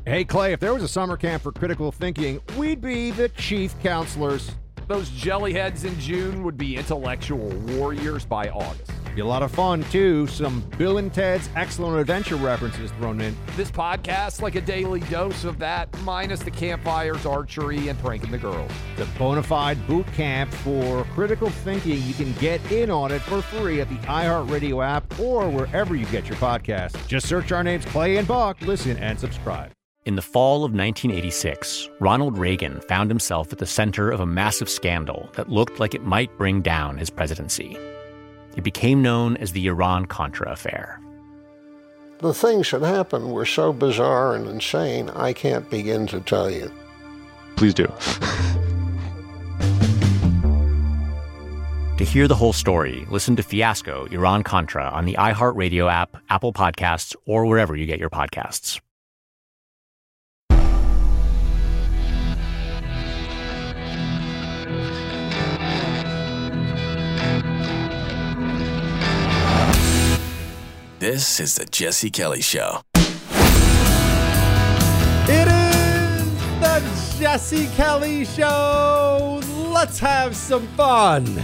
Hey, Clay, if there was a summer camp for critical thinking, we'd be the chief counselors. Those jellyheads in June would be intellectual warriors by August. Be a lot of fun, too. Some Bill and Ted's Excellent Adventure references thrown in. This podcast, like a daily dose of that, minus the campfires, archery, and pranking the girls. The bona fide boot camp for critical thinking. You can get in on it for free at the iHeartRadio app or wherever you get your podcasts. Just search our names, Clay and Buck. Listen and subscribe. In the fall of 1986, Ronald Reagan found himself at the center of a massive scandal that looked like it might bring down his presidency. It became known as the Iran-Contra affair. The things that happened were so bizarre and insane, I can't begin to tell you. Please do. To hear the whole story, listen to Fiasco, Iran-Contra on the iHeartRadio app, Apple Podcasts, or wherever you get your podcasts. This is the Jesse Kelly Show. It is the Jesse Kelly Show. Let's have some fun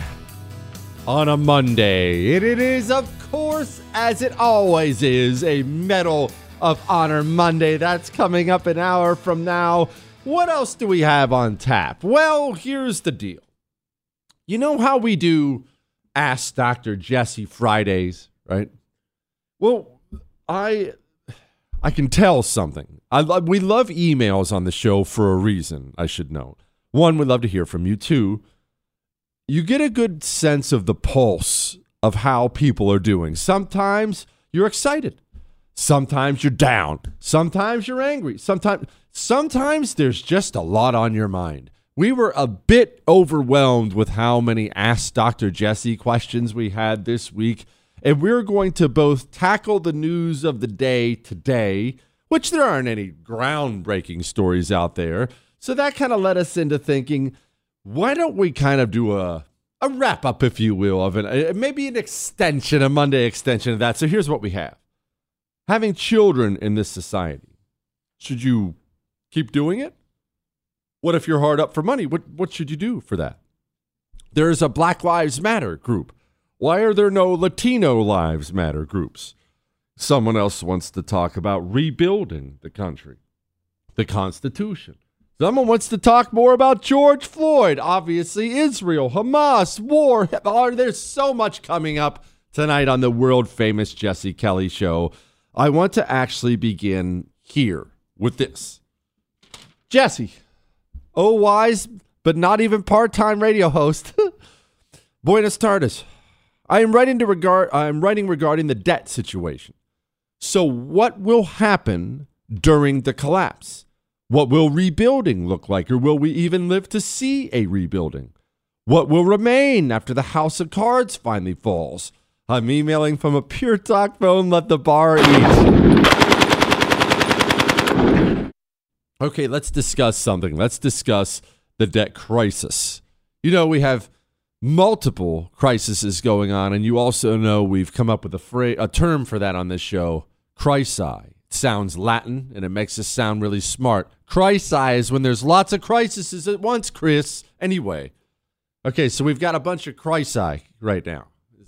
on a Monday. It is, of course, as it always is, a Medal of Honor Monday. That's coming up an hour from now. What else do we have on tap? Well, here's the deal. You know how we do Ask Dr. Jesse Fridays, right? Well, I can tell something. We love emails on the show for a reason, I should note. One, we'd love to hear from you. Two, you get a good sense of the pulse of how people are doing. Sometimes you're excited. Sometimes you're down. Sometimes you're angry. Sometimes there's just a lot on your mind. We were a bit overwhelmed with how many Ask Dr. Jesse questions we had this week. And we're going to both tackle the news of the day today, which there aren't any groundbreaking stories out there. So that kind of led us into thinking, why don't we kind of do a wrap-up, if you will, of maybe an extension, a Monday extension of that. So here's what we have. Having children in this society, should you keep doing it? What if you're hard up for money? What should you do for that? There's a Black Lives Matter group. Why are there no Latino Lives Matter groups? Someone else wants to talk about rebuilding the country, the Constitution. Someone wants to talk more about George Floyd. Obviously, Israel, Hamas, war. There's so much coming up tonight on the world-famous Jesse Kelly Show. I want to actually begin here with this. Jesse, wise, but not even part-time radio host. Buenas tardes. I am writing regarding the debt situation. So what will happen during the collapse? What will rebuilding look like? Or will we even live to see a rebuilding? What will remain after the house of cards finally falls? I'm emailing from a Pure Talk phone. Let the bar eat. Okay, let's discuss something. Let's discuss the debt crisis. You know, we have multiple crises going on, and you also know we've come up with a term for that on this show, crisi. It sounds Latin, and it makes us sound really smart. Crisi is when there's lots of crises at once, Chris. Anyway, okay, so we've got a bunch of crisi right now.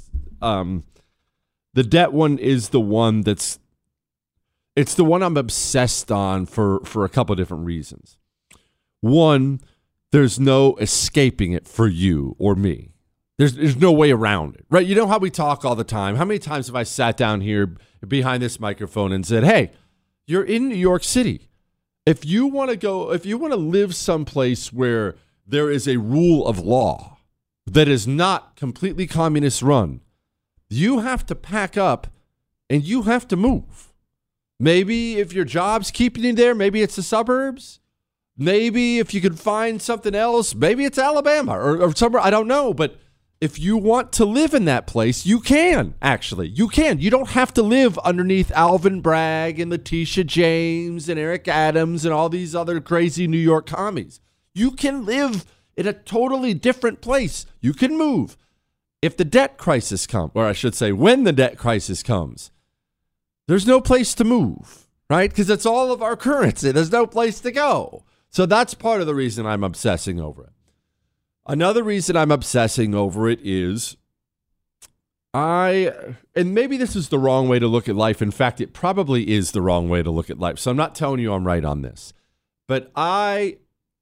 The debt one is the one it's the one I'm obsessed on for a couple of different reasons. One, there's no escaping it for you or me. There's no way around it, right? You know how we talk all the time. How many times have I sat down here behind this microphone and said, hey, you're in New York City. If you want to live someplace where there is a rule of law that is not completely communist run, you have to pack up and you have to move. Maybe if your job's keeping you there, maybe it's the suburbs. Maybe if you could find something else, maybe it's Alabama or somewhere, I don't know. But if you want to live in that place, you can, actually. You can. You don't have to live underneath Alvin Bragg and Letitia James and Eric Adams and all these other crazy New York commies. You can live in a totally different place. You can move. If the debt crisis comes, or I should say when the debt crisis comes, there's no place to move. right? Because it's all of our currency. There's no place to go. So that's part of the reason I'm obsessing over it. Another reason I'm obsessing over it is and maybe this is the wrong way to look at life. In fact, it probably is the wrong way to look at life. So I'm not telling you I'm right on this. But I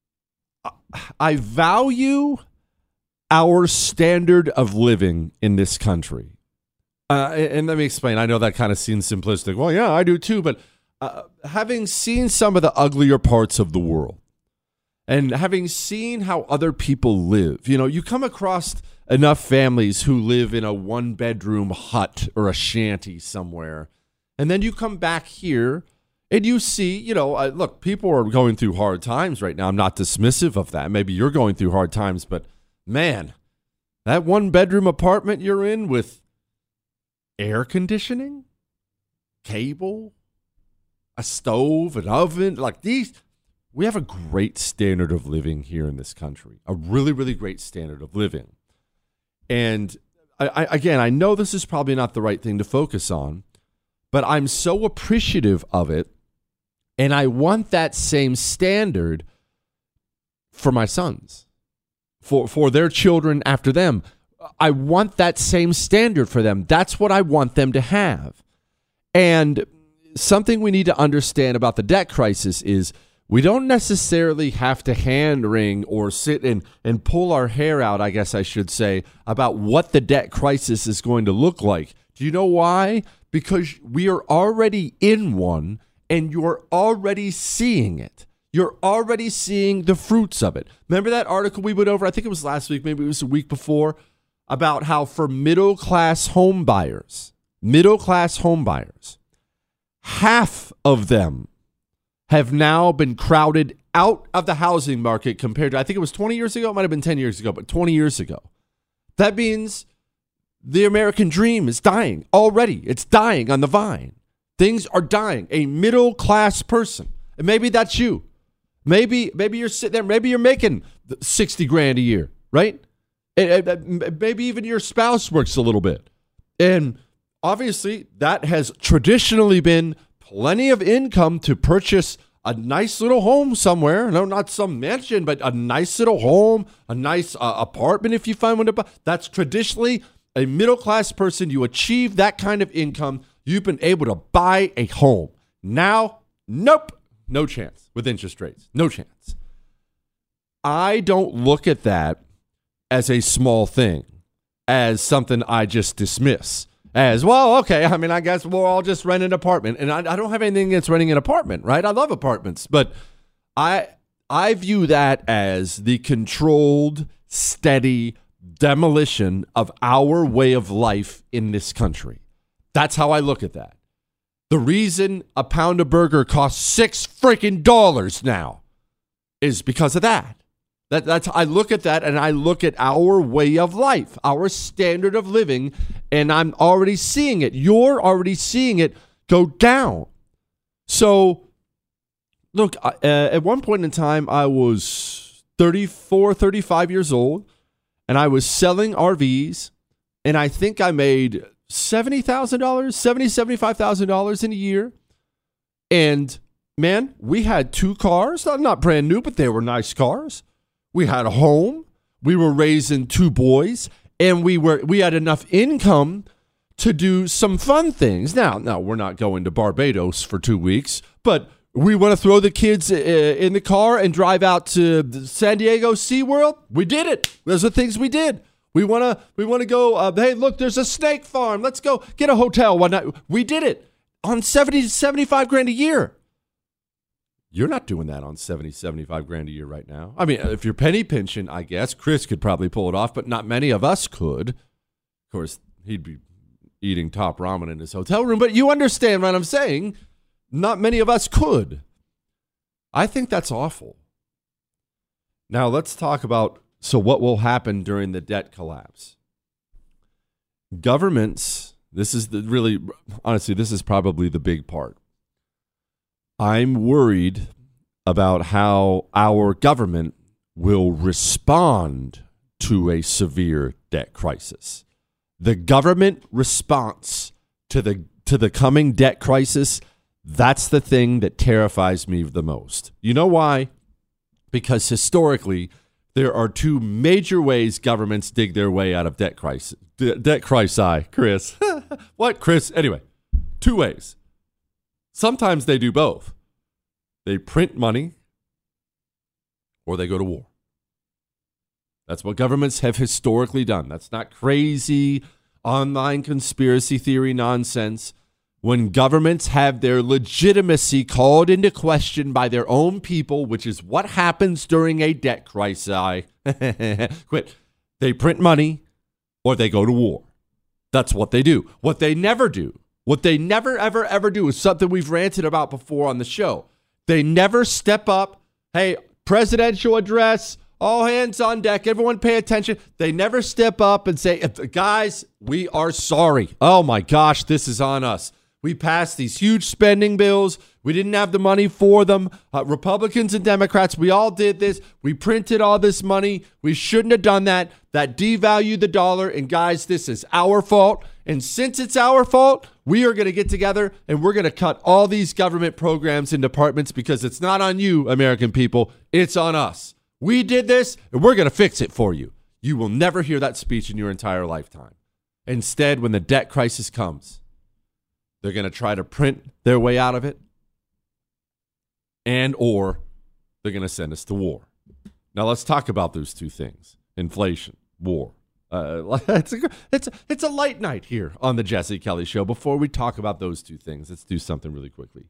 value our standard of living in this country. And let me explain. I know that kind of seems simplistic. Well, yeah, I do too. But having seen some of the uglier parts of the world and having seen how other people live, you come across enough families who live in a one-bedroom hut or a shanty somewhere. And then you come back here and you see, look, people are going through hard times right now. I'm not dismissive of that. Maybe you're going through hard times, but man, that one-bedroom apartment you're in with air conditioning, cable, a stove, an oven, like these, we have a great standard of living here in this country, a really, really great standard of living. And I know this is probably not the right thing to focus on, but I'm so appreciative of it, and I want that same standard for my sons, for their children after them. I want that same standard for them. That's what I want them to have. And something we need to understand about the debt crisis is we don't necessarily have to hand wring or sit and pull our hair out, I guess I should say, about what the debt crisis is going to look like. Do you know why? Because we are already in one, and you're already seeing it. You're already seeing the fruits of it. Remember that article we went over, I think it was last week, maybe it was a week before, about how for middle-class home buyers, half of them have now been crowded out of the housing market compared to, I think it was 20 years ago, it might have been 10 years ago, but 20 years ago. That means the American dream is dying already. It's dying on the vine. Things are dying. A middle-class person, and maybe that's you. Maybe you're sitting there, maybe you're making 60 grand a year, right? And maybe even your spouse works a little bit. And obviously, that has traditionally been plenty of income to purchase a nice little home somewhere. No, not some mansion, but a nice little home, a nice apartment if you find one to buy. That's traditionally a middle-class person. You achieve that kind of income, you've been able to buy a home. Now, nope, no chance with interest rates. No chance. I don't look at that as a small thing, as something I just dismiss. As, well, okay, I mean, I guess we'll all just rent an apartment. And I don't have anything against renting an apartment, right? I love apartments. But I view that as the controlled, steady demolition of our way of life in this country. That's how I look at that. The reason a pound of burger costs $6 freaking now is because of that. That's I look at that, and I look at our way of life, our standard of living, and I'm already seeing it. You're already seeing it go down. So, look, at one point in time, I was 34, 35 years old, and I was selling RVs, and I think I made $70,000, $75,000 in a year. And, man, we had 2 cars, not brand new, but they were nice cars. We had a home, we were raising 2 boys, and we had enough income to do some fun things. Now, we're not going to Barbados for 2 weeks, but we want to throw the kids in the car and drive out to San Diego SeaWorld. We did it. Those are things we did. We want to go, hey, look, there's a snake farm. Let's go get a hotel one night. We did it on 70 to 75 grand a year. You're not doing that on 70, 75 grand a year right now. I mean, if you're penny pinching, I guess Chris could probably pull it off, but not many of us could. Of course, he'd be eating top ramen in his hotel room, but you understand what I'm saying. Not many of us could. I think that's awful. Now, let's talk about, so what will happen during the debt collapse? Governments, this is honestly, this is probably the big part. I'm worried about how our government will respond to a severe debt crisis. The government response to the coming debt crisis, That's the thing that terrifies me the most. You know why? Because historically, there are two major ways governments dig their way out of debt crisis. Debt crisis, Chris. What, Chris? Anyway, two ways. Sometimes they do both. They print money or they go to war. That's what governments have historically done. That's not crazy online conspiracy theory nonsense. When governments have their legitimacy called into question by their own people, which is what happens during a debt crisis, quit. They print money or they go to war. That's what they do. What they never do, what they never, ever, ever do is something we've ranted about before on the show. They never step up. Hey, presidential address, all hands on deck, everyone pay attention. They never step up and say, guys, we are sorry. Oh my gosh, this is on us. We passed these huge spending bills. We didn't have the money for them. Republicans and Democrats, we all did this. We printed all this money. We shouldn't have done that. That devalued the dollar. And guys, this is our fault. And since it's our fault, we are going to get together and we're going to cut all these government programs and departments because it's not on you, American people. It's on us. We did this and we're going to fix it for you. You will never hear that speech in your entire lifetime. Instead, when the debt crisis comes, they're going to try to print their way out of it, and or they're going to send us to war. Now, let's talk about those two things. Inflation, war. It's a light night here on the Jesse Kelly Show. Before we talk about those two things, let's do something really quickly.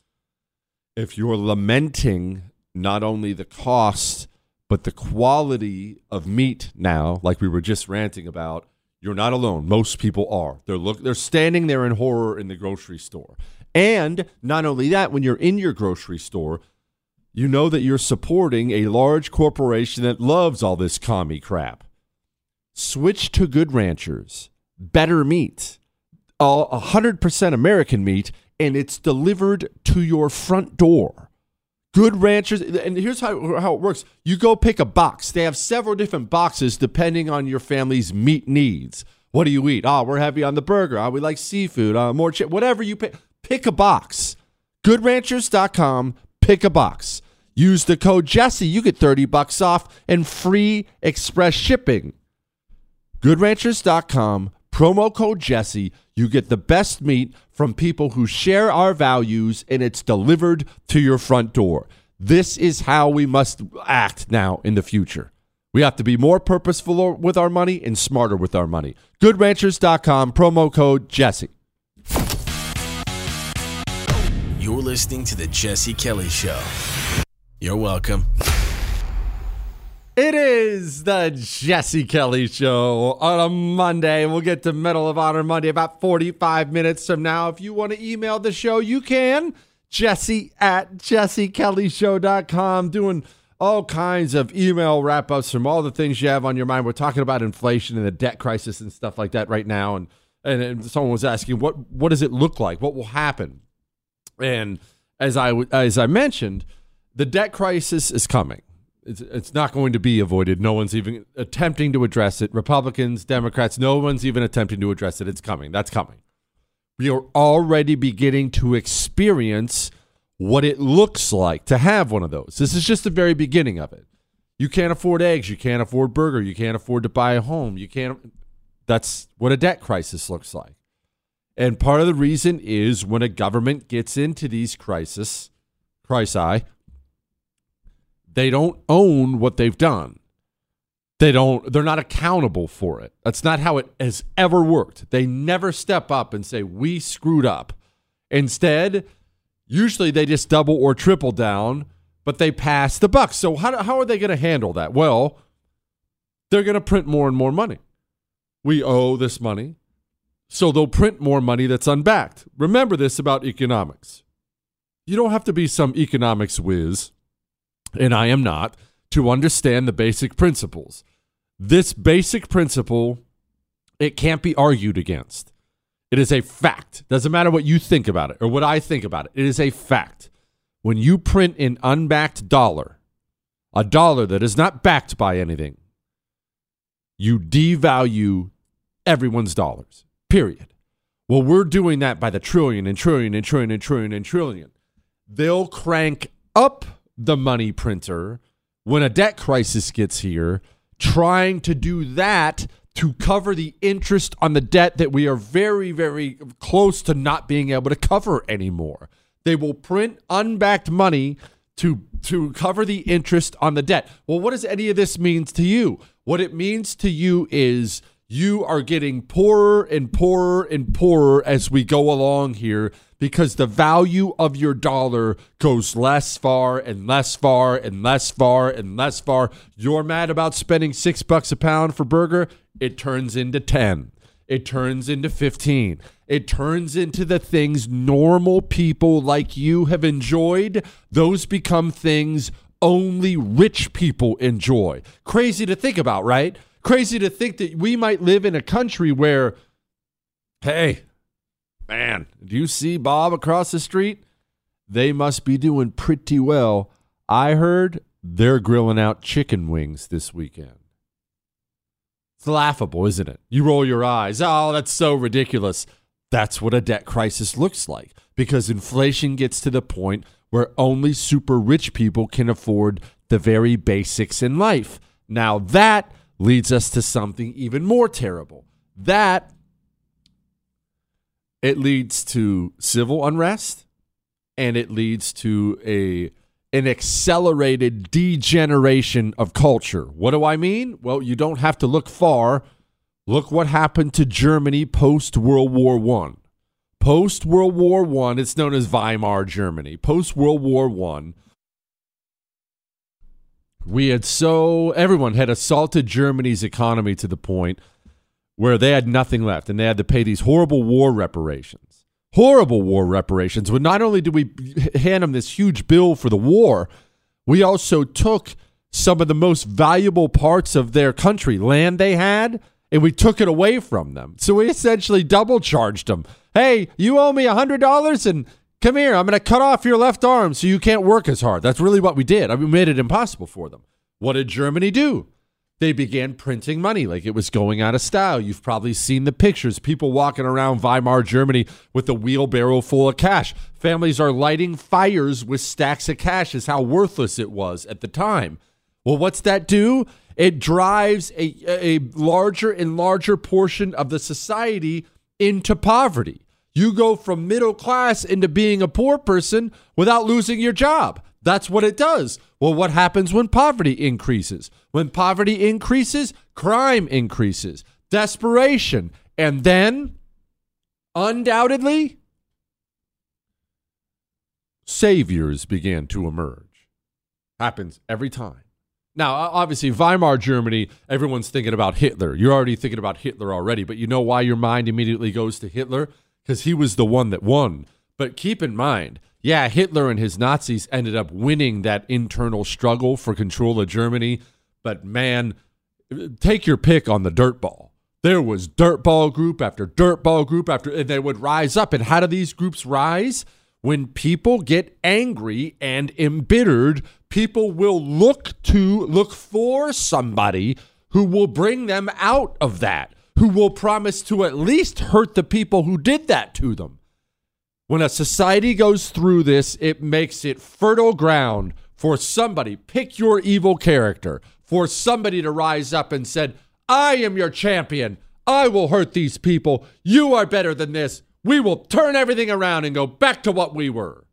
If you're lamenting not only the cost, but the quality of meat now, like we were just ranting about, you're not alone. Most people are. They're standing there in horror in the grocery store. And not only that, when you're in your grocery store, you know that you're supporting a large corporation that loves all this commie crap. Switch to Good Ranchers. Better meat. 100% American meat, and it's delivered to your front door. Good Ranchers, and here's how it works. You go pick a box. They have several different boxes depending on your family's meat needs. What do you eat? We're heavy on the burger. We like seafood, more whatever you pick. Pick a box. GoodRanchers.com, pick a box. Use the code Jesse. You get $30 off and free express shipping. GoodRanchers.com, promo code Jesse. You get the best meat from people who share our values, and it's delivered to your front door. This is how we must act now in the future. We have to be more purposeful with our money and smarter with our money. GoodRanchers.com, promo code Jesse. You're listening to the Jesse Kelly Show. You're welcome. It is the Jesse Kelly Show on a Monday. We'll get to Medal of Honor Monday about 45 minutes from now. If you want to email the show, you can. Jesse@jessekellyshow.com. Doing all kinds of email wrap-ups from all the things you have on your mind. We're talking about inflation and the debt crisis and stuff like that right now. And someone was asking, what does it look like? What will happen? And as I mentioned, the debt crisis is coming. It's not going to be avoided. No one's even attempting to address it. Republicans, Democrats, no one's even attempting to address it. It's coming. That's coming. We are already beginning to experience what it looks like to have one of those. This is just the very beginning of it. You can't afford eggs. You can't afford burger. You can't afford to buy a home. That's what a debt crisis looks like. And part of the reason is when a government gets into these crises, they don't own what they've done. They're not accountable for it. That's not how it has ever worked. They never step up and say, we screwed up. Instead, usually they just double or triple down, but they pass the buck. So how are they going to handle that? Well, they're going to print more and more money. We owe this money, so they'll print more money that's unbacked. Remember this about economics. You don't have to be some economics whiz, and I am not, to understand the basic principles. This basic principle, it can't be argued against. It is a fact. Doesn't matter what you think about it or what I think about it. It is a fact. When you print an unbacked dollar, a dollar that is not backed by anything, you devalue everyone's dollars, period. Well, we're doing that by the trillion and trillion and trillion and trillion and trillion. They'll crank up the money printer when a debt crisis gets here, trying to do that to cover the interest on the debt that we are very, very close to not being able to cover anymore. They will print unbacked money to cover the interest on the debt. Well, what does any of this mean to you? What it means to you is you are getting poorer and poorer and poorer as we go along here, because the value of your dollar goes less far and less far and less far and less far. You're mad about spending $6 a pound for burger? It turns into 10. It turns into 15. It turns into the things normal people like you have enjoyed. Those become things only rich people enjoy. Crazy to think about, right? Crazy to think that we might live in a country where, hey, man, do you see Bob across the street? They must be doing pretty well. I heard they're grilling out chicken wings this weekend. It's laughable, isn't it? You roll your eyes. Oh, that's so ridiculous. That's what a debt crisis looks like, because inflation gets to the point where only super rich people can afford the very basics in life. Now that leads us to something even more terrible. It leads to civil unrest, and it leads to an accelerated degeneration of culture. What do I mean? Well, you don't have to look far. Look what happened to Germany post-World War I. Post-World War I, it's known as Weimar Germany. Post-World War I, everyone had assaulted Germany's economy to the point where they had nothing left, and they had to pay these horrible war reparations. Horrible war reparations. When not only did we hand them this huge bill for the war, we also took some of the most valuable parts of their country, land they had, and we took it away from them. So we essentially double charged them. Hey, you owe me $100, and come here, I'm going to cut off your left arm so you can't work as hard. That's really what we did. I mean, we made it impossible for them. What did Germany do? They began printing money like it was going out of style. You've probably seen the pictures. People walking around Weimar Germany with a wheelbarrow full of cash. Families are lighting fires with stacks of cash is how worthless it was at the time. Well, what's that do? It drives a larger and larger portion of the society into poverty. You go from middle class into being a poor person without losing your job. That's what it does. Well, what happens when poverty increases? When poverty increases, crime increases, desperation, and then, undoubtedly, saviors began to emerge. Happens every time. Now, obviously, Weimar Germany, everyone's thinking about Hitler. You're already thinking about Hitler already, but you know why your mind immediately goes to Hitler? Because he was the one that won. But keep in mind, yeah, Hitler and his Nazis ended up winning that internal struggle for control of Germany. But man, take your pick on the dirtball. There was dirtball group after dirtball group after, and they would rise up. And how do these groups rise? When people get angry and embittered, people will look for somebody who will bring them out of that, who will promise to at least hurt the people who did that to them. When a society goes through this, it makes it fertile ground for somebody, pick your evil character, for somebody to rise up and said, I am your champion. I will hurt these people. You are better than this. We will turn everything around and go back to what we were.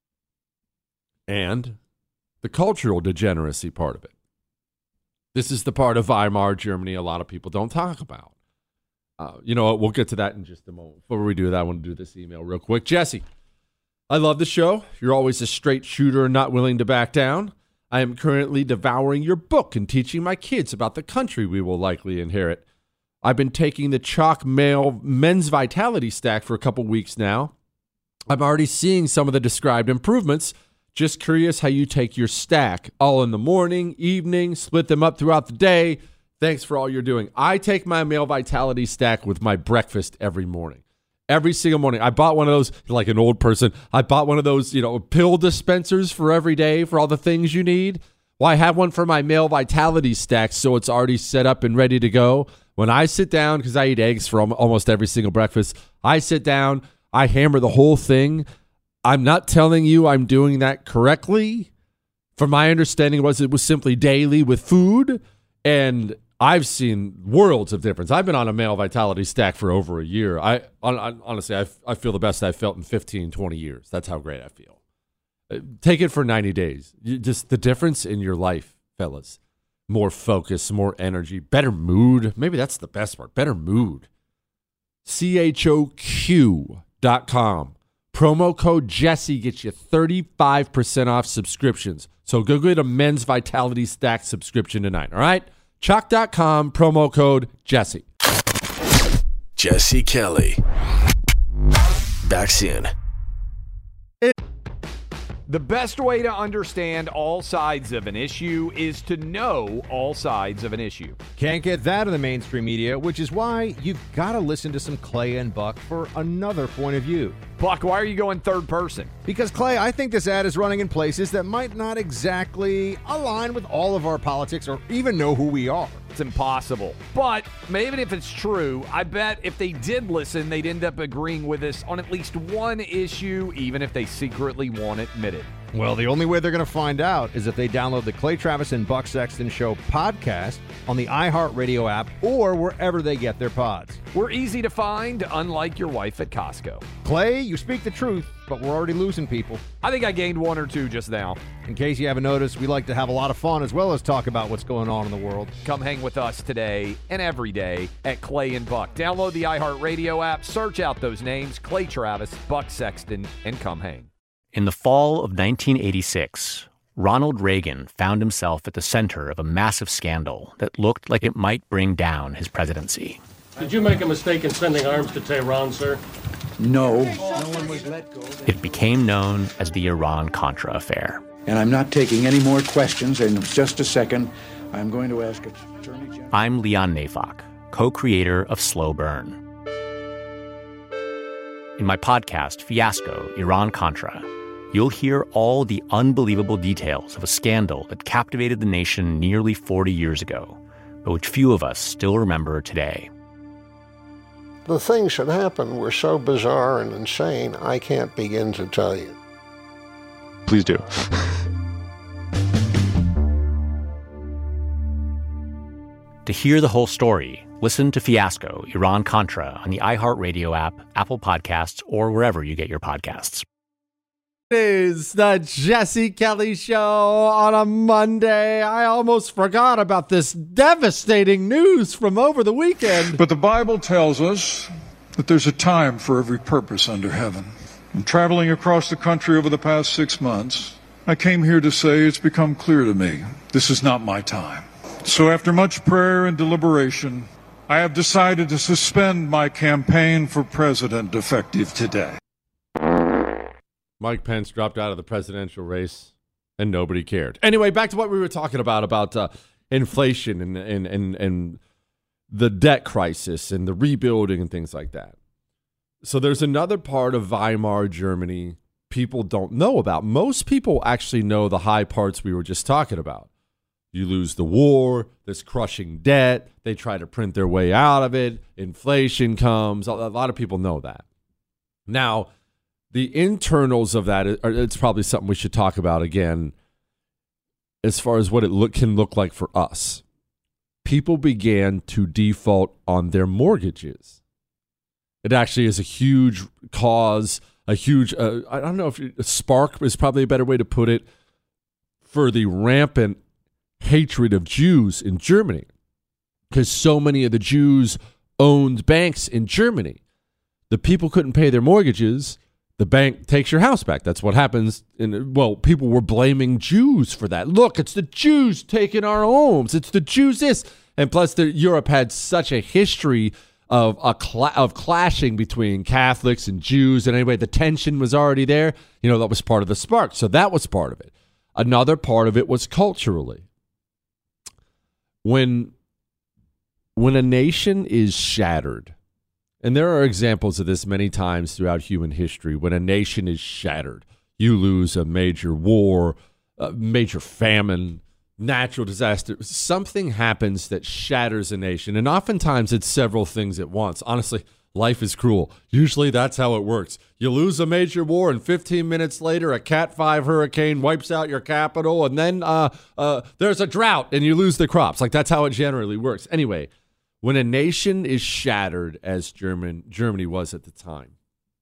And the cultural degeneracy part of it. This is the part of Weimar Germany a lot of people don't talk about. You know what? We'll get to that in just a moment. Before we do that, I want to do this email real quick. Jesse, I love the show. You're always a straight shooter and not willing to back down. I am currently devouring your book and teaching my kids about the country we will likely inherit. I've been taking the Chalk Mail Men's Vitality Stack for a couple weeks now. I'm already seeing some of the described improvements. Just curious how you take your stack. All in the morning, evening, split them up throughout the day. Thanks for all you're doing. I take my Male Vitality Stack with my breakfast every morning. Every single morning. I bought one of those, like an old person, I bought one of those, pill dispensers for every day for all the things you need. Well, I have one for my Male Vitality Stack, so it's already set up and ready to go. When I sit down, because I eat eggs for almost every single breakfast, I sit down, I hammer the whole thing. I'm not telling you I'm doing that correctly. From my understanding, it was simply daily with food, and I've seen worlds of difference. I've been on a male vitality stack for over a year. Honestly, I feel the best I've felt in 15, 20 years. That's how great I feel. Take it for 90 days. Just the difference in your life, fellas. More focus, more energy, better mood. Maybe that's the best part. Better mood. CHOQ.com. Promo code Jesse gets you 35% off subscriptions. So go get a Men's Vitality Stack subscription tonight, all right? Chalk.com, promo code Jesse. Jesse Kelly. Back soon. The best way to understand all sides of an issue is to know all sides of an issue. Can't get that in the mainstream media, which is why you've got to listen to some Clay and Buck for another point of view. Buck, why are you going third person? Because, Clay, I think this ad is running in places that might not exactly align with all of our politics or even know who we are. It's impossible. But maybe if it's true, I bet if they did listen, they'd end up agreeing with us on at least one issue, even if they secretly won't admit it. Well, the only way they're going to find out is if they download the Clay Travis and Buck Sexton Show podcast on the iHeartRadio app or wherever they get their pods. We're easy to find, unlike your wife at Costco. Clay, you speak the truth, but we're already losing people. I think I gained one or two just now. In case you haven't noticed, we like to have a lot of fun as well as talk about what's going on in the world. Come hang with us today and every day at Clay and Buck. Download the iHeartRadio app, search out those names, Clay Travis, Buck Sexton, and come hang. In the fall of 1986, Ronald Reagan found himself at the center of a massive scandal that looked like it might bring down his presidency. Did you make a mistake in sending arms to Tehran, sir? No. No one was let go. It became known as the Iran-Contra affair. And I'm not taking any more questions. In just a second, I'm going to ask Attorney General. I'm Leon Neyfakh, co-creator of Slow Burn. In my podcast, Fiasco, Iran-Contra, you'll hear all the unbelievable details of a scandal that captivated the nation nearly 40 years ago, but which few of us still remember today. The things that happened were so bizarre and insane, I can't begin to tell you. Please do. To hear the whole story, listen to Fiasco, Iran-Contra on the iHeartRadio app, Apple Podcasts, or wherever you get your podcasts. It is the Jesse Kelly Show on a Monday. I almost forgot about this devastating news from over the weekend. But the Bible tells us that there's a time for every purpose under heaven. And traveling across the country over the past 6 months, I came here to say it's become clear to me this is not my time. So after much prayer and deliberation, I have decided to suspend my campaign for president effective today. Mike Pence dropped out of the presidential race, and nobody cared. Anyway, back to what we were talking about inflation and the debt crisis and the rebuilding and things like that. So there's another part of Weimar Germany people don't know about. Most people actually know the high parts we were just talking about. You lose the war, this crushing debt, they try to print their way out of it, inflation comes. A lot of people know that. Now, the internals of that, it's probably something we should talk about again as far as what it can look like for us. People began to default on their mortgages. It actually is a huge cause, a huge, I don't know if a spark is probably a better way to put it, for the rampant hatred of Jews in Germany, because so many of the Jews owned banks in Germany. The people couldn't pay their mortgages. The bank takes your house back. That's what happens. Well, people were blaming Jews for that. Look, it's the Jews taking our homes. It's the Jews this. And plus, Europe had such a history of clashing between Catholics and Jews. And anyway, the tension was already there. That was part of the spark. So that was part of it. Another part of it was culturally. When a nation is shattered, and there are examples of this many times throughout human history, when a nation is shattered, you lose a major war, a major famine, natural disaster, something happens that shatters a nation. And oftentimes it's several things at once. Honestly, life is cruel. Usually that's how it works. You lose a major war, and 15 minutes later, a Cat 5 hurricane wipes out your capital, and then there's a drought, and you lose the crops. Like, that's how it generally works. Anyway, when a nation is shattered, as Germany was at the time,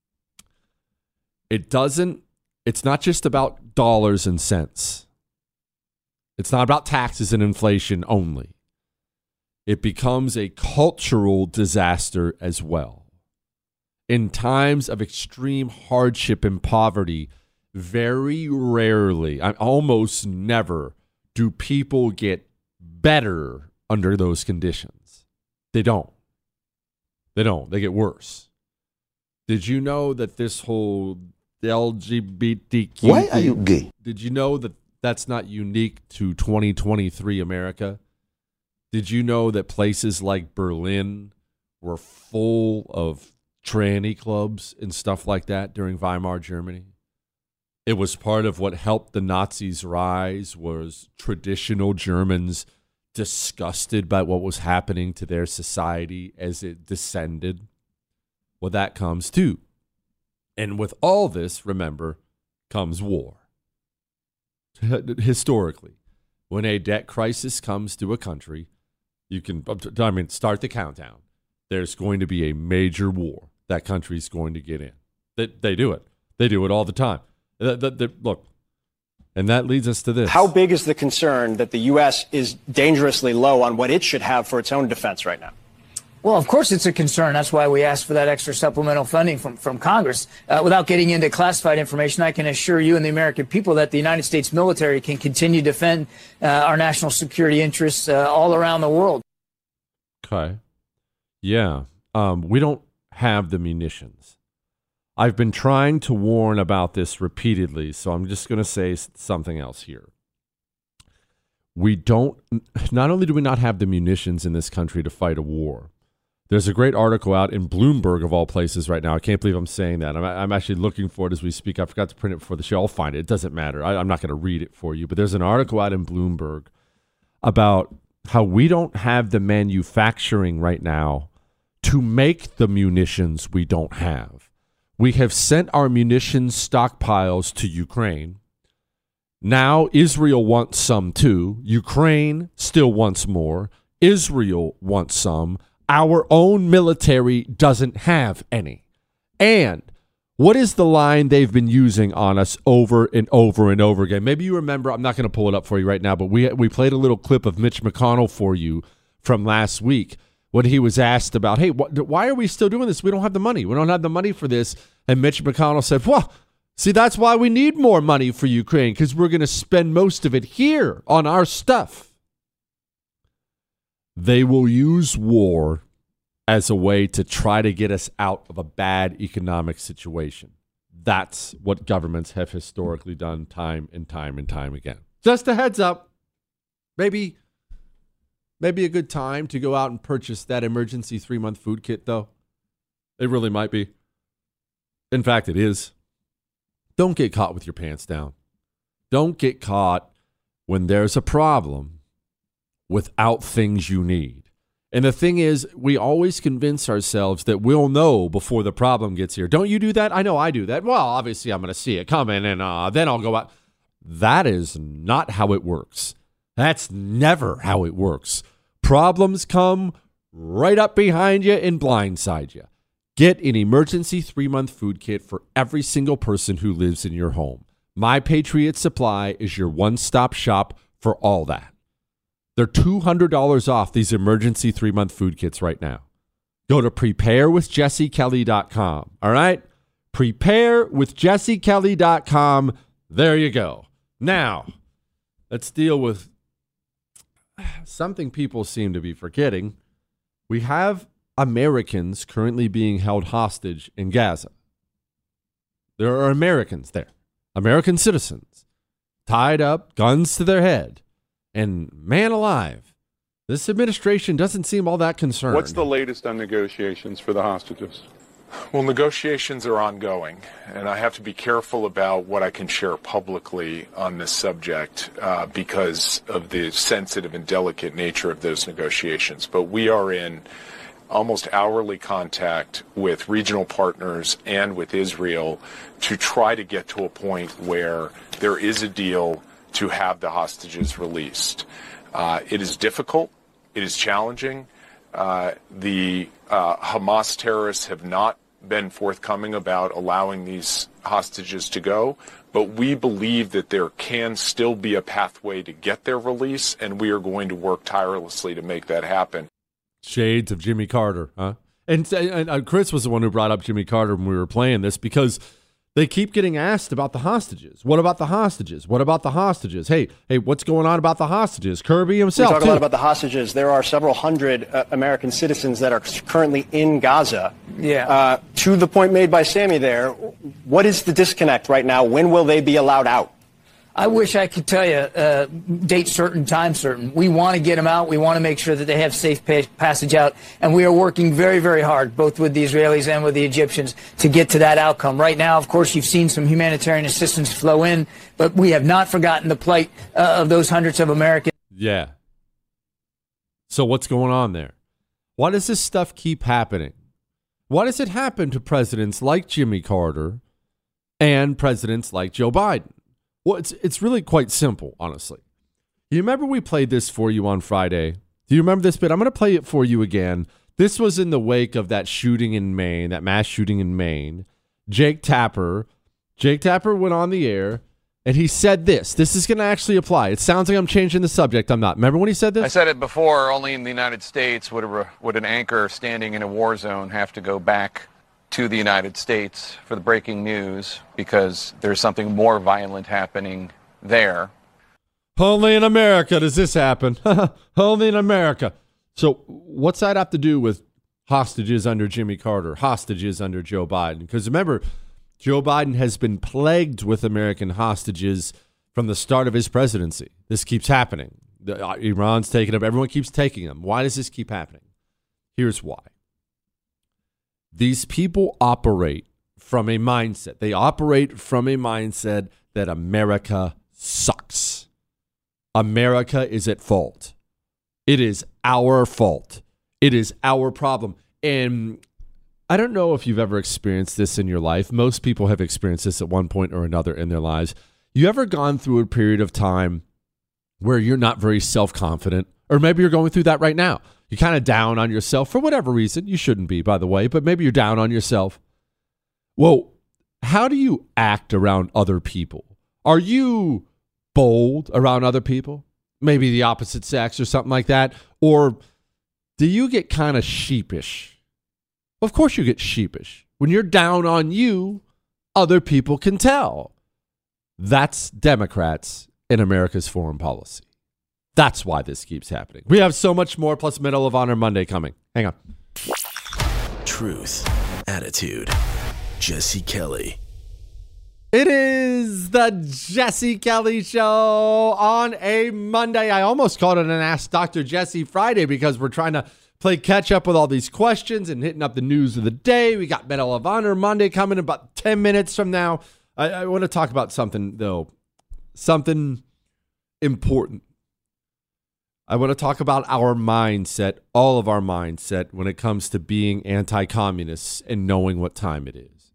it's not just about dollars and cents. It's not about taxes and inflation only. It becomes a cultural disaster as well. In times of extreme hardship and poverty, very rarely, almost never, do people get better under those conditions. They don't. They get worse. Did you know that this whole LGBTQ... Why are you gay? Did you know that that's not unique to 2023 America? Did you know that places like Berlin were full of tranny clubs and stuff like that during Weimar Germany? It was part of what helped the Nazis rise, was traditional Germans disgusted by what was happening to their society as it descended. Well, that comes too. And with all this, remember, comes war. Historically, when a debt crisis comes to a country, start the countdown. There's going to be a major war that country's going to get in. They do it. They do it all the time. Look, and that leads us to this. How big is the concern that the U.S. is dangerously low on what it should have for its own defense right now? Well, of course it's a concern. That's why we asked for that extra supplemental funding from Congress. Without getting into classified information, I can assure you and the American people that the United States military can continue to defend our national security interests all around the world. Okay. Yeah. We don't have the munitions. I've been trying to warn about this repeatedly, so I'm just going to say something else here. Not only do we not have the munitions in this country to fight a war, there's a great article out in Bloomberg, of all places, right now. I can't believe I'm saying that. I'm actually looking for it as we speak. I forgot to print it before the show. I'll find it. It doesn't matter. I'm not going to read it for you. But there's an article out in Bloomberg about how we don't have the manufacturing right now to make the munitions we don't have. We have sent our munitions stockpiles to Ukraine. Now Israel wants some too. Ukraine still wants more. Israel wants some. Our own military doesn't have any. And what is the line they've been using on us over and over and over again? Maybe you remember, I'm not going to pull it up for you right now, but we played a little clip of Mitch McConnell for you from last week when he was asked about, hey, why are we still doing this? We don't have the money. We don't have the money for this. And Mitch McConnell said, well, see, that's why we need more money for Ukraine, because we're going to spend most of it here on our stuff. They will use war as a way to try to get us out of a bad economic situation. That's what governments have historically done time and time and time again. Just a heads up. Maybe a good time to go out and purchase that emergency 3-month food kit, though. It really might be. In fact, it is. Don't get caught with your pants down. Don't get caught when there's a problem without things you need. And the thing is, we always convince ourselves that we'll know before the problem gets here. Don't you do that? I know I do that. Well, obviously I'm going to see it coming and then I'll go out. That is not how it works. That's never how it works. Problems come right up behind you and blindside you. Get an emergency 3-month food kit for every single person who lives in your home. My Patriot Supply is your one-stop shop for all that. They're $200 off these emergency 3-month food kits right now. Go to preparewithjessekelly.com. All right? Preparewithjessekelly.com. There you go. Now, let's deal with something people seem to be forgetting. We have Americans currently being held hostage in Gaza. There are Americans there, American citizens, tied up, guns to their head. And man alive, this administration doesn't seem all that concerned. What's the latest on negotiations for the hostages? Well, negotiations are ongoing, and I have to be careful about what I can share publicly on this subject because of the sensitive and delicate nature of those negotiations. But we are in almost hourly contact with regional partners and with Israel to try to get to a point where there is a deal to have the hostages released. It is difficult. It is challenging. The Hamas terrorists have not been forthcoming about allowing these hostages to go, but we believe that there can still be a pathway to get their release, and we are going to work tirelessly to make that happen. Shades of Jimmy Carter, huh? And Chris was the one who brought up Jimmy Carter when we were playing this because they keep getting asked about the hostages. What about the hostages? What about the hostages? Hey, what's going on about the hostages? Kirby himself, We talk a lot about the hostages. There are several hundred American citizens that are currently in Gaza. Yeah. To the point made by Sammy there, what is the disconnect right now? When will they be allowed out? I wish I could tell you date certain, time certain. We want to get them out. We want to make sure that they have safe passage out. And we are working very, very hard, both with the Israelis and with the Egyptians, to get to that outcome. Right now, of course, you've seen some humanitarian assistance flow in, but we have not forgotten the plight of those hundreds of Americans. Yeah. So what's going on there? Why does this stuff keep happening? Why does it happen to presidents like Jimmy Carter and presidents like Joe Biden? Well, it's really quite simple, honestly. You remember we played this for you on Friday? Do you remember this bit? I'm going to play it for you again. This was in the wake of that shooting in Maine, that mass shooting in Maine. Jake Tapper went on the air, and he said this. This is going to actually apply. It sounds like I'm changing the subject. I'm not. Remember when he said this? I said it before. Only in the United States would an anchor standing in a war zone have to go back to the United States for the breaking news because there's something more violent happening there. Only in America does this happen. Only in America. So what's that have to do with hostages under Jimmy Carter, hostages under Joe Biden? Because remember, Joe Biden has been plagued with American hostages from the start of his presidency. This keeps happening. Iran's taking them. Everyone keeps taking them. Why does this keep happening? Here's why. These people operate from a mindset. They operate from a mindset that America sucks. America is at fault. It is our fault. It is our problem. And I don't know if you've ever experienced this in your life. Most people have experienced this at one point or another in their lives. You ever gone through a period of time where you're not very self-confident? Or maybe you're going through that right now. You're kind of down on yourself for whatever reason. You shouldn't be, by the way, but maybe you're down on yourself. Well, how do you act around other people? Are you bold around other people? Maybe the opposite sex or something like that? Or do you get kind of sheepish? Of course you get sheepish. When you're down on you, other people can tell. That's Democrats in America's foreign policy. That's why this keeps happening. We have so much more, plus Medal of Honor Monday coming. Hang on. Truth, attitude, Jesse Kelly. It is the Jesse Kelly Show on a Monday. I almost called it an Ask Dr. Jesse Friday because we're trying to play catch up with all these questions and hitting up the news of the day. We got Medal of Honor Monday coming in about 10 minutes from now. I want to talk about something, though. Something important. I want to talk about our mindset, all of our mindset, when it comes to being anti-communists and knowing what time it is.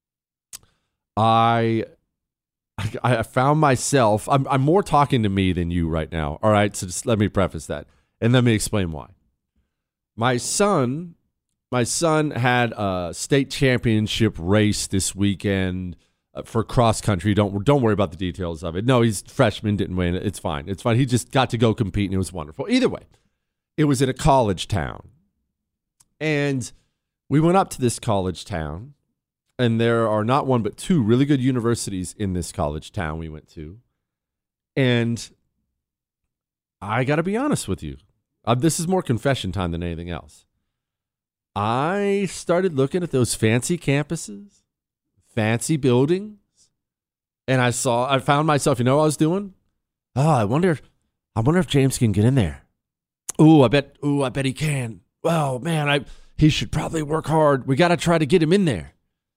I found myself, I'm more talking to me than you right now. All right, so just let me preface that. And let me explain why. My son had a state championship race this weekend for cross country. Don't worry about the details of it. No, he's freshman, didn't win. It's fine. It's fine. He just got to go compete, and it was wonderful. Either way, it was in a college town. And we went up to this college town, and there are not one but two really good universities in this college town we went to. And I got to be honest with you. This is more confession time than anything else. I started looking at those fancy campuses, fancy buildings, and I found myself, you know what I was doing? Oh, I wonder if James can get in there. I bet he can. Well, man, He should probably work hard. We got to try to get him in there.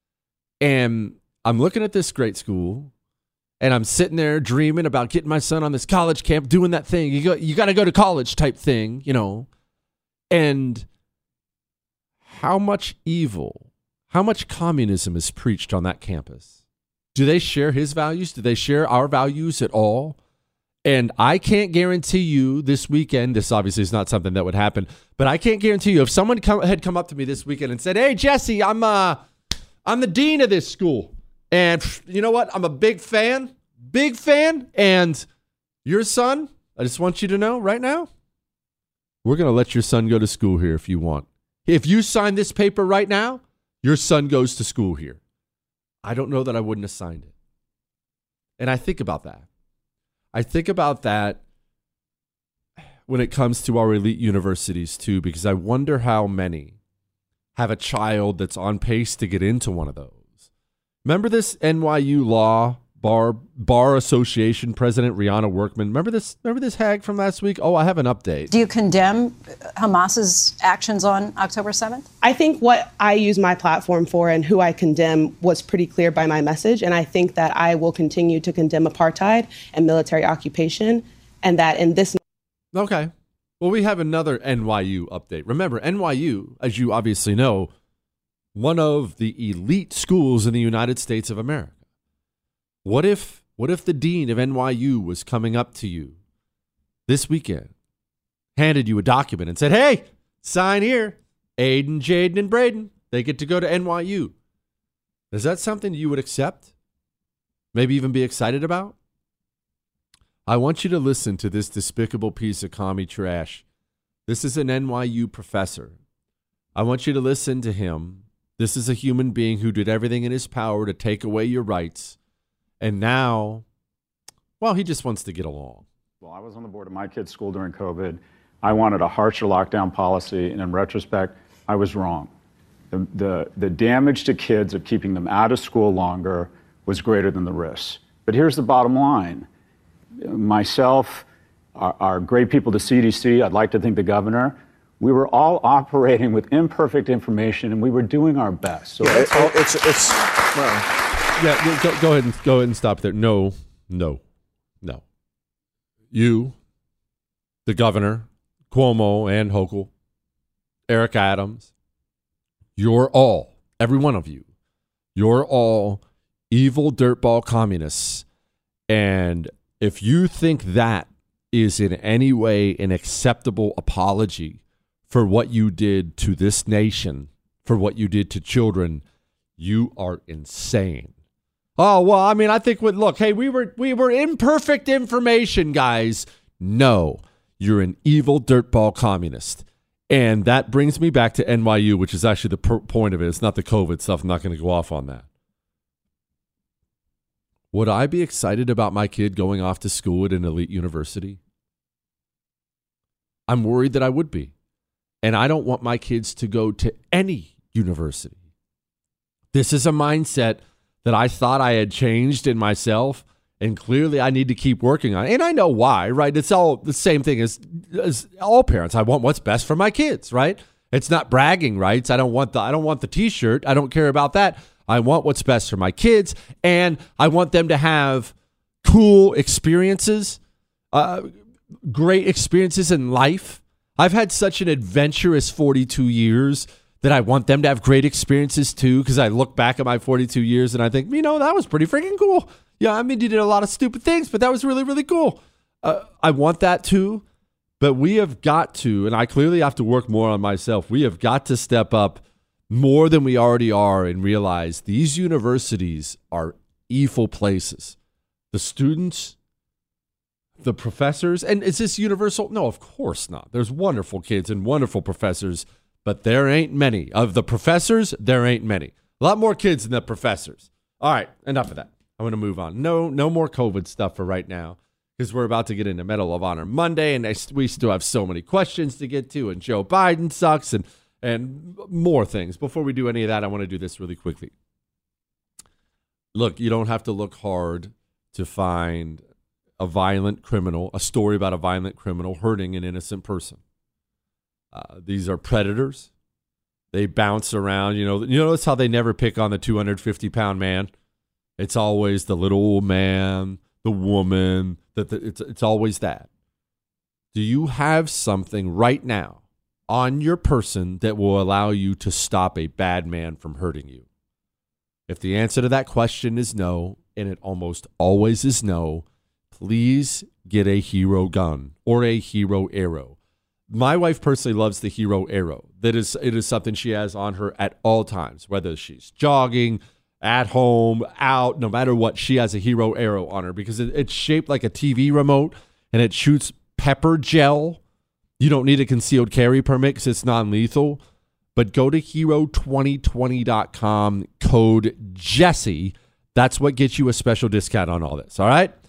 And I'm looking at this great school, and I'm sitting there dreaming about getting my son on this college camp, doing that thing. You got to go to college type thing, you know. And how much evil, how much communism is preached on that campus? Do they share his values? Do they share our values at all? And I can't guarantee you this weekend, this obviously is not something that would happen, but I can't guarantee you if someone had come up to me this weekend and said, "Hey, Jesse, I'm the dean of this school. And you know what? I'm a big fan. And your son, I just want you to know right now, we're going to let your son go to school here if you want. If you sign this paper right now, your son goes to school here." I don't know that I wouldn't have signed it. And I think about that. I think about that when it comes to our elite universities too, because I wonder how many have a child that's on pace to get into one of those. Remember this NYU Law Bar Association President Rihanna Workman? Remember this hag from last week? Oh, I have an update. Do you condemn Hamas's actions on October 7th? I think what I use my platform for and who I condemn was pretty clear by my message. And I think that I will continue to condemn apartheid and military occupation, and that in this... Okay. Well, we have another NYU update. Remember, NYU, as you obviously know, one of the elite schools in the United States of America. What if the dean of NYU was coming up to you this weekend, handed you a document and said, "Hey, sign here, Aiden, Jaden, and Braden. They get to go to NYU." Is that something you would accept? Maybe even be excited about? I want you to listen to this despicable piece of commie trash. This is an NYU professor. I want you to listen to him. This is a human being who did everything in his power to take away your rights. And now, well, he just wants to get along. Well, I was on the board of my kid's school during COVID. I wanted a harsher lockdown policy, and in retrospect, I was wrong. The damage to kids of keeping them out of school longer was greater than the risks. But here's the bottom line. Myself, our great people, the CDC, I'd like to think the governor, we were all operating with imperfect information, and we were doing our best. So yeah, go ahead and stop there. No. You, the governor, Cuomo and Hochul, Eric Adams, you're all, every one of you, you're all evil dirtball communists. And if you think that is in any way an acceptable apology for what you did to this nation, for what you did to children, you are insane. Oh, well, I mean, I think look, hey, we were imperfect information, guys. No, you're an evil dirtball communist. And that brings me back to NYU, which is actually the point of it. It's not the COVID stuff. I'm not going to go off on that. Would I be excited about my kid going off to school at an elite university? I'm worried that I would be. And I don't want my kids to go to any university. This is a mindset that I thought I had changed in myself, and clearly I need to keep working on it. And I know why, right? It's all the same thing as all parents. I want what's best for my kids, right? It's not bragging rights. I don't want the t-shirt. I don't care about that. I want what's best for my kids, and I want them to have cool experiences, great experiences in life. I've had such an adventurous 42 years that I want them to have great experiences too, because I look back at my 42 years and I think, that was pretty freaking cool. Yeah, I mean, you did a lot of stupid things, but that was really, really cool. I want that too, but we have got to, and I clearly have to work more on myself, we have got to step up more than we already are and realize these universities are evil places. The students, the professors, and is this universal? No, of course not. There's wonderful kids and wonderful professors, but there ain't many. Of the professors, there ain't many. A lot more kids than the professors. All right, enough of that. I'm going to move on. No more COVID stuff for right now, because we're about to get into Medal of Honor Monday, and we still have so many questions to get to, and Joe Biden sucks, and more things. Before we do any of that, I want to do this really quickly. Look, you don't have to look hard to find a violent criminal, a story about a violent criminal hurting an innocent person. These are predators. They bounce around. You notice how they never pick on the 250-pound man? It's always the little old man, the woman. It's always that. Do you have something right now on your person that will allow you to stop a bad man from hurting you? If the answer to that question is no, and it almost always is no, please get a hero gun or a hero arrow. My wife personally loves the hero arrow. It is something she has on her at all times, whether she's jogging, at home, out, no matter what, she has a hero arrow on her because it's shaped like a TV remote and it shoots pepper gel. You don't need a concealed carry permit because it's non-lethal. But go to hero2020.com, code Jesse. That's what gets you a special discount on all this, all right?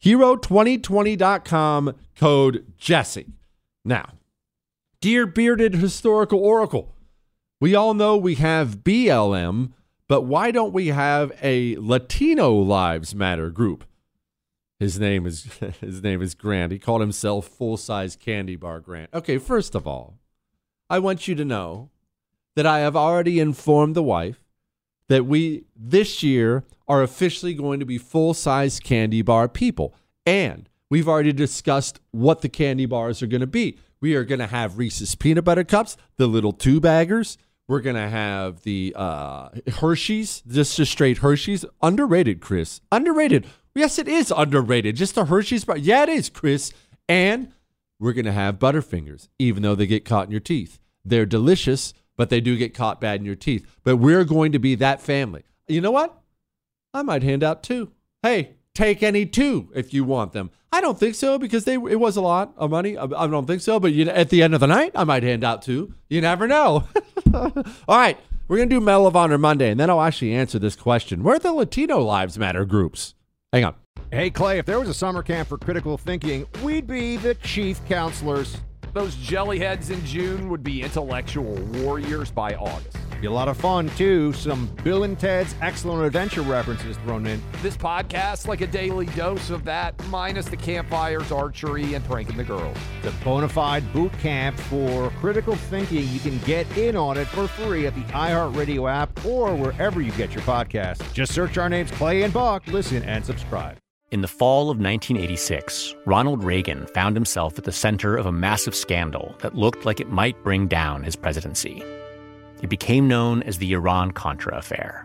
Hero2020.com, code Jesse. Now, dear bearded historical oracle, we all know we have BLM, but why don't we have a Latino Lives Matter group? His name is Grant. He called himself Full-Size Candy Bar Grant. Okay, first of all, I want you to know that I have already informed the wife that we, this year, are officially going to be full-size candy bar people. And we've already discussed what the candy bars are going to be. We are going to have Reese's Peanut Butter Cups, the little two-baggers. We're going to have the Hershey's, just a straight Hershey's. Underrated, Chris. Underrated. Yes, it is underrated. Just a Hershey's bar. Yeah, it is, Chris. And we're going to have Butterfingers, even though they get caught in your teeth. They're delicious, but they do get caught bad in your teeth. But we're going to be that family. You know what? I might hand out 2. Hey, take any 2 if you want them. I don't think so because it was a lot of money. I don't think so, but at the end of the night, I might hand out 2. You never know. All right, we're going to do Medal of Honor Monday, and then I'll actually answer this question. Where are the Latino Lives Matter groups? Hang on. Hey, Clay, if there was a summer camp for critical thinking, we'd be the chief counselors. Those jellyheads in June would be intellectual warriors by August. Be a lot of fun, too. Some Bill and Ted's Excellent Adventure references thrown in. This podcast, like a daily dose of that, minus the campfires, archery, and pranking the girls. The bona fide boot camp for critical thinking. You can get in on it for free at the iHeartRadio app or wherever you get your podcasts. Just search our names, Clay and Buck. Listen and subscribe. In the fall of 1986, Ronald Reagan found himself at the center of a massive scandal that looked like it might bring down his presidency. It became known as the Iran-Contra affair.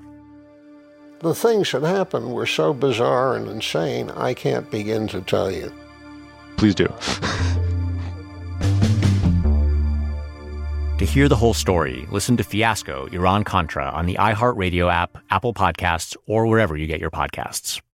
The things that happened were so bizarre and insane, I can't begin to tell you. Please do. To hear the whole story, listen to Fiasco, Iran-Contra on the iHeartRadio app, Apple Podcasts, or wherever you get your podcasts.